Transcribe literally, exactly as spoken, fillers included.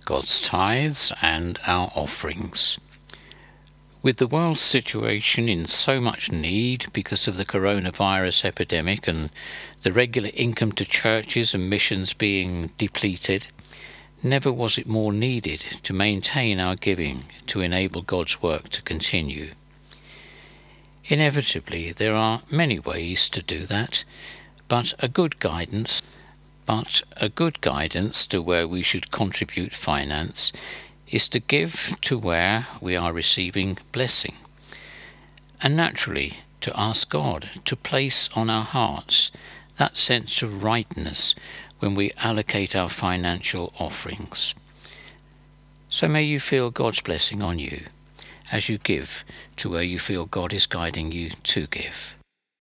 God's tithes and our offerings. With the world's situation in so much need because of the coronavirus epidemic and the regular income to churches and missions being depleted, never was it more needed to maintain our giving to enable God's work to continue. Inevitably, there are many ways to do that, but a good guidance, but a good guidance to where we should contribute finance is to give to where we are receiving blessing, and naturally to ask God to place on our hearts that sense of rightness when we allocate our financial offerings. So may you feel God's blessing on you as you give to where you feel God is guiding you to give.